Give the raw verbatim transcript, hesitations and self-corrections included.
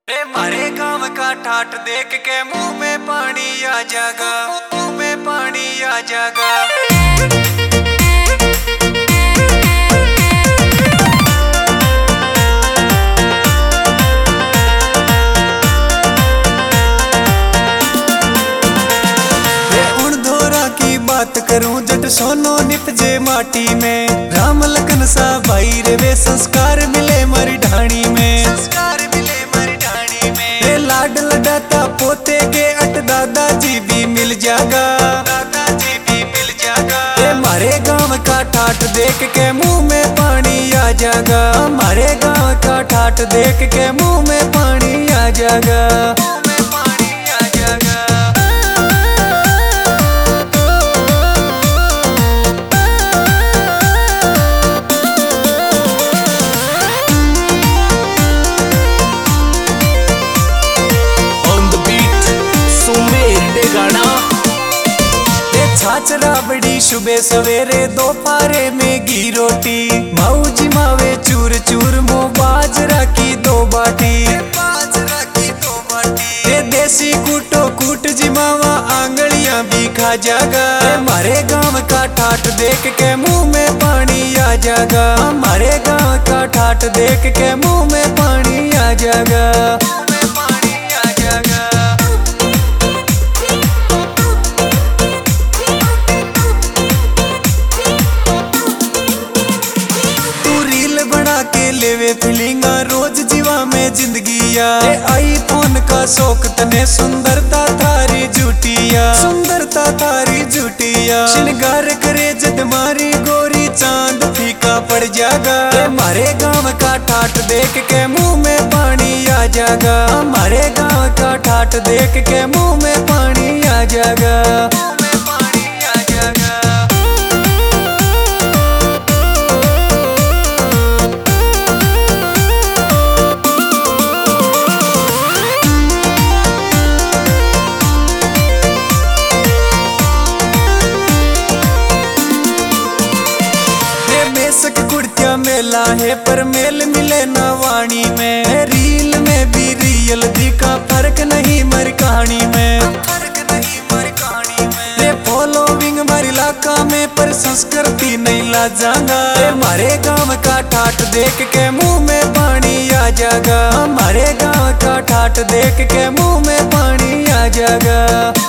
ए मारे गाँव का ठाट देख के मुंह में पानी आ जागा, मुंह में पानी आ जागा। बात करूं जट सोनो निपजे माटी में, राम लखन सा भाई रे वे संस्कार मिले मरी ढाणी में, संस्कार मिले मरी ढाणी में। रे लाड लडाता पोते के अट दादाजी भी मिल जागा, दादाजी भी मिल जागा। रे मारे गांव का ठाट देख के मुंह में पानी आ जागा, हमारे गांव का ठाट देख के मुंह में पानी आ जागा, मुंह में पानी आ जागा। छाछ राबड़ी सुबह सवेरे दोपहरे में घी रोटी, माऊ जी मावे चूर चूर मो बाजरा की दो बाटी, बाजरा की दो बाटी। ये देसी कूटो कूट जी मावा आंगलियां भी खा जागा। हमारे गांव का ठाट देख के मुंह में पानी आ जागा, हमारे गांव का ठाट देख के मुंह में पानी आ जागा, मुंह में पानी आ जागा। लेवे फीलिंगा रोज जीवा में जिंदगिया, आईफोन का शौक तने सुंदरता थारी जुटिया, सुंदरता थारी जुटिया। श्रृंगार करे जद मारी गोरी चांद फीका पड़ जागा। हमारे गांव का ठाट देख के मुंह में पानी आ जागा, हमारे गांव का ठाट देख के मुंह में पानी आ जागा, मुंह में पानी आ जागा। कुर्तिया मेला है पर मेल मिले ना वाणी में, रील में भी रियल दिखा फर्क नहीं मर कहानी में, फर्क नहीं मर कहानी में। रे फॉलोविंग हमारे इलाका में पर संस्कृति नहीं ला जागा। हमारे गांव का ठाट देख के मुंह में पानी आ जागा, हमारे गांव का ठाट देख के मुंह में पानी आ जागा।